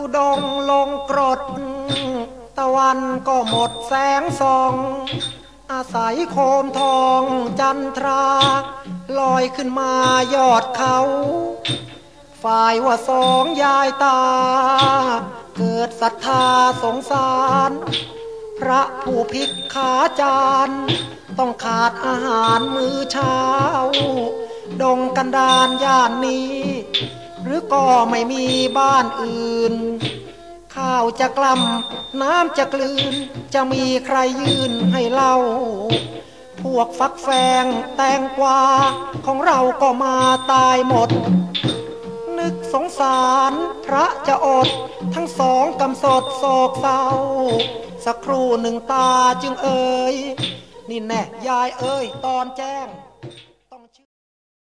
ดงลงกรดตะวันก็หมดแสงส่องอาศัยโคมทองจันทราลอยขึ้นมายอดเขาฝ่ายว่าสองยายตาเกิดศรัทธาสงสารพระผู้พิกขาจารย์ต้องขาดอาหารมื้อเช้าดงกันดารย่านนี้หรือก็ไม่มีบ้านอื่นข้าวจะกล่ำน้ำจะกลืนจะมีใครยื่นให้เล่าพวกฟักแฟงแตงกวาของเราก็มาตายหมดนึกสงสารพระจะอดทั้งสองกำสดโศกเศร้าสักครู่หนึ่งตาจึงเอ่ยนี่แน่ยายเอ้ยตอนแจ้ง